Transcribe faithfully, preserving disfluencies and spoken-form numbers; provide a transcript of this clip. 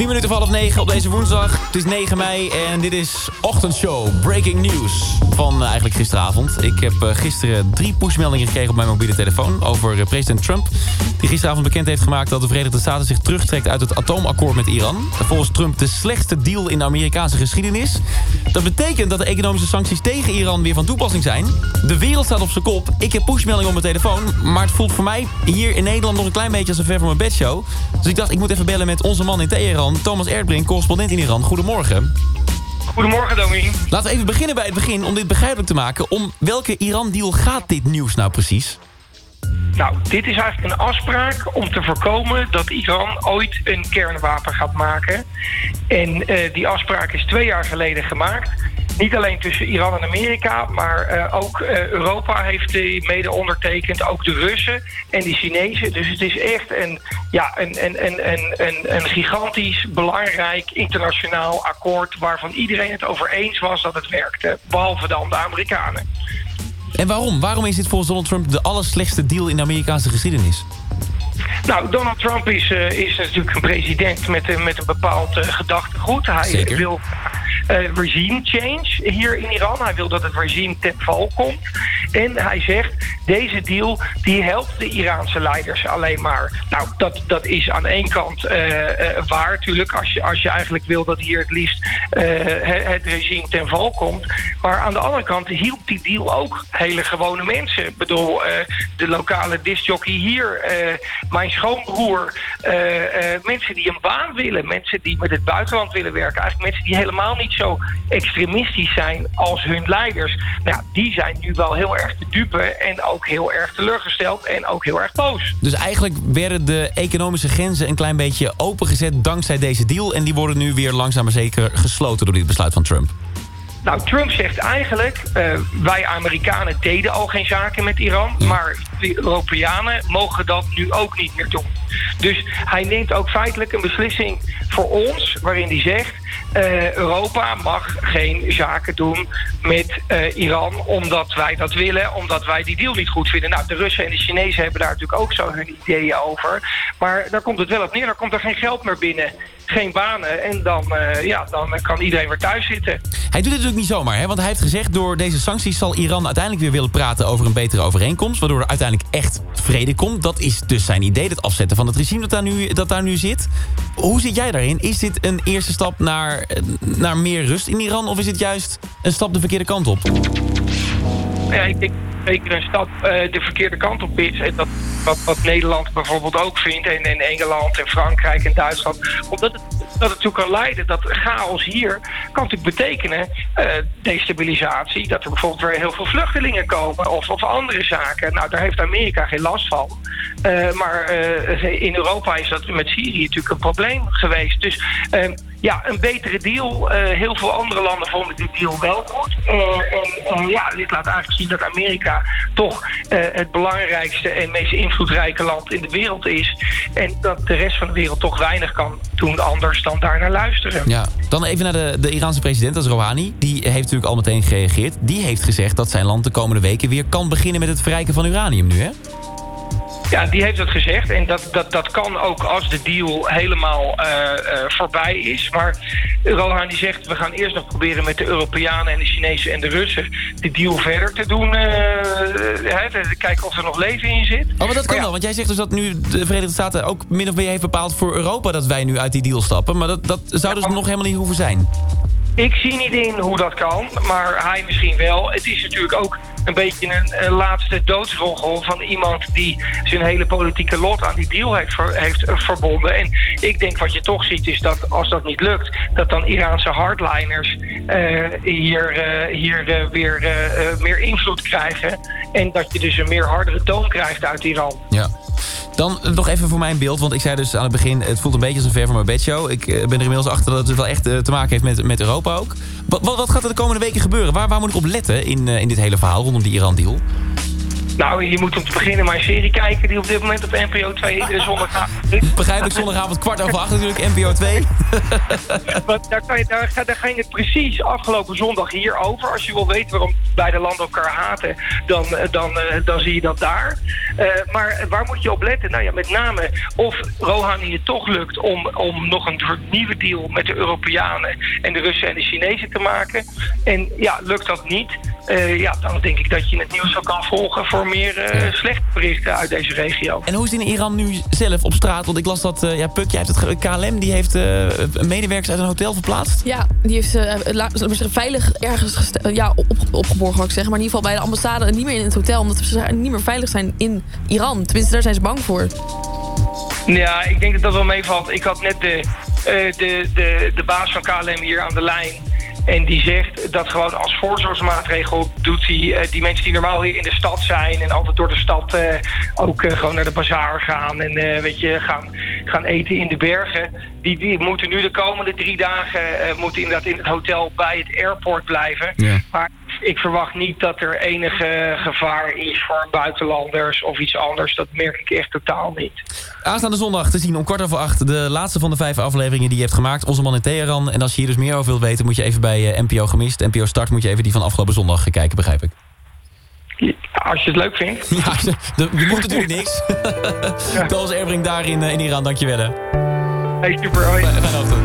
tien minuten voor half negen op deze woensdag. Het is negen mei en dit is Ochtendshow Breaking News van uh, eigenlijk gisteravond. Ik heb uh, gisteren drie pushmeldingen gekregen op mijn mobiele telefoon over uh, president Trump. Die gisteravond bekend heeft gemaakt dat de Verenigde Staten zich terugtrekt uit het atoomakkoord met Iran. Volgens Trump de slechtste deal in de Amerikaanse geschiedenis. Dat betekent dat de economische sancties tegen Iran weer van toepassing zijn. De wereld staat op zijn kop. Ik heb pushmeldingen op mijn telefoon. Maar het voelt voor mij hier in Nederland nog een klein beetje als een ver van mijn bedshow. Dus ik dacht, ik moet even bellen met onze man in Teheran, Thomas Erdbrink, correspondent in Iran. Goedemorgen. Goedemorgen, Domien. Laten we even beginnen bij het begin om dit begrijpelijk te maken. Om welke Iran-deal gaat dit nieuws nou precies? Nou, dit is eigenlijk een afspraak om te voorkomen dat Iran ooit een kernwapen gaat maken. En uh, die afspraak is twee jaar geleden gemaakt. Niet alleen tussen Iran en Amerika, maar uh, ook uh, Europa heeft die mede ondertekend. Ook de Russen en de Chinezen. Dus het is echt een, ja, een, een, een, een, een, een gigantisch belangrijk internationaal akkoord waarvan iedereen het over eens was dat het werkte. Behalve dan de Amerikanen. En waarom? Waarom is dit volgens Donald Trump de allerslechtste deal in de Amerikaanse geschiedenis? Nou, Donald Trump is, uh, is natuurlijk een president met, uh, met een bepaald uh, gedachtegoed. Hij Zeker. wil uh, regime change hier in Iran. Hij wil dat het regime ten val komt. En hij zegt, deze deal die helpt de Iraanse leiders alleen maar. Nou, dat, dat is aan één kant uh, uh, waar natuurlijk. Als je, als je eigenlijk wil dat hier het liefst uh, het regime ten val komt. Maar aan de andere kant hielp die deal ook hele gewone mensen. Ik bedoel, uh, de lokale discjockey hier, uh, mijn schoonbroer, uh, uh, mensen die een baan willen, mensen die met het buitenland willen werken, eigenlijk mensen die helemaal niet zo extremistisch zijn als hun leiders. Nou, die zijn nu wel heel erg te dupe en ook heel erg teleurgesteld en ook heel erg boos. Dus eigenlijk werden de economische grenzen een klein beetje opengezet dankzij deze deal en die worden nu weer langzaam maar zeker gesloten door dit besluit van Trump. Nou, Trump zegt eigenlijk, uh, wij Amerikanen deden al geen zaken met Iran, maar de Europeanen mogen dat nu ook niet meer doen. Dus hij neemt ook feitelijk een beslissing voor ons, waarin hij zegt, uh, Europa mag geen zaken doen met uh, Iran, omdat wij dat willen, omdat wij die deal niet goed vinden. Nou, de Russen en de Chinezen hebben daar natuurlijk ook zo hun ideeën over. Maar daar komt het wel op neer, daar komt er geen geld meer binnen. Geen banen en dan, uh, ja, dan kan iedereen weer thuis zitten. Hij doet het natuurlijk niet zomaar, hè? Want hij heeft gezegd, door deze sancties zal Iran uiteindelijk weer willen praten over een betere overeenkomst, waardoor er uiteindelijk echt vrede komt. Dat is dus zijn idee, het afzetten van het regime dat daar nu, dat daar nu zit. Hoe zit jij daarin? Is dit een eerste stap naar, naar meer rust in Iran, of is het juist een stap de verkeerde kant op? Ja, ik denk zeker een stap uh, de verkeerde kant op is. En dat wat, wat Nederland bijvoorbeeld ook vindt. En, en Engeland en Frankrijk en Duitsland. Omdat het, dat het toe kan leiden. Dat chaos hier kan natuurlijk betekenen uh, destabilisatie. Dat er bijvoorbeeld weer heel veel vluchtelingen komen. Of, of andere zaken. Nou, daar heeft Amerika geen last van. Uh, maar uh, in Europa is dat met Syrië natuurlijk een probleem geweest. Dus uh, ja, een betere deal. Uh, heel veel andere landen vonden die deal wel goed. Uh, en uh, ja, dit laat eigenlijk zien dat Amerika toch uh, het belangrijkste en meest invloedrijke land in de wereld is. En dat de rest van de wereld toch weinig kan doen anders dan daar naar luisteren. Ja, dan even naar de, de Iraanse president, dat is Rouhani. Die heeft natuurlijk al meteen gereageerd. Die heeft gezegd dat zijn land de komende weken weer kan beginnen met het verrijken van uranium nu, hè? Ja, die heeft dat gezegd. En dat, dat, dat kan ook als de deal helemaal uh, uh, voorbij is. Maar Rouhani zegt, we gaan eerst nog proberen met de Europeanen en de Chinezen en de Russen de deal verder te doen. Uh, uh, te kijken of er nog leven in zit. Oh, maar dat kan maar ja. wel. Want jij zegt dus dat nu de Verenigde Staten ook min of meer heeft bepaald voor Europa dat wij nu uit die deal stappen. Maar dat, dat zou dus ja, nog helemaal niet hoeven zijn. Ik zie niet in hoe dat kan, maar hij misschien wel. Het is natuurlijk ook een beetje een, een laatste doodsroggel van iemand die zijn hele politieke lot aan die deal heeft, ver, heeft uh, verbonden. En ik denk wat je toch ziet is dat als dat niet lukt, dat dan Iraanse hardliners uh, hier, uh, hier uh, weer uh, uh, meer invloed krijgen. En dat je dus een meer hardere toon krijgt uit Iran. Ja. Dan nog even voor mijn beeld, want ik zei dus aan het begin, het voelt een beetje als een ver van mijn bedshow. Ik ben er inmiddels achter dat het wel echt te maken heeft met, met Europa ook. Wat, wat gaat er de komende weken gebeuren? Waar, waar moet ik op letten in, in dit hele verhaal rondom die Iran-deal? Nou, je moet om te beginnen maar een serie kijken die op dit moment op N P O twee uh, zondagavond... Begrijp ik, zondagavond kwart over acht natuurlijk, N P O twee. Want daar, kan je, daar, daar ging het precies afgelopen zondag hier over. Als je wil weten waarom beide landen elkaar haten, dan, dan, dan zie je dat daar. Uh, maar waar moet je op letten? Nou ja, met name of Rouhani het toch lukt om, om nog een nieuwe deal met de Europeanen en de Russen en de Chinezen te maken. En ja, lukt dat niet, uh, ja, dan denk ik dat je het nieuws ook kan volgen voor meer uh, slechte berichten uit deze regio. En hoe is het in Iran nu zelf op straat? Want ik las dat, uh, ja, Puk, jij hebt het K L M, die heeft uh, medewerkers uit een hotel verplaatst. Ja, die heeft uh, la, veilig ergens geste- ja, op, opgeborgen, wou ik zeggen. Maar in ieder geval bij de ambassade niet meer in het hotel, omdat ze niet meer veilig zijn in Iran. Tenminste, daar zijn ze bang voor. Ja, ik denk dat dat wel meevalt. Ik had net de, uh, de, de, de baas van K L M hier aan de lijn. En die zegt dat gewoon als voorzorgsmaatregel doet hij uh, die mensen die normaal hier in de stad zijn en altijd door de stad uh, ook uh, gewoon naar de bazaar gaan en uh, weet je, gaan, gaan eten in de bergen. Die, die moeten nu de komende drie dagen uh, moeten inderdaad in het hotel bij het airport blijven. Ja. Maar ik verwacht niet dat er enige gevaar is voor buitenlanders of iets anders. Dat merk ik echt totaal niet. Aanstaande zondag te zien om kwart over acht de laatste van de vijf afleveringen die je hebt gemaakt. Onze man in Teheran. En als je hier dus meer over wilt weten, moet je even bij uh, N P O Gemist. N P O Start moet je even die van afgelopen zondag kijken, begrijp ik. Ja, als je het leuk vindt. Ja, de, je moet natuurlijk niks. Ja. Thomas Erbrink daar in, uh, in Iran, dankjewel. Hey, super, hoi. Fijne ochtend.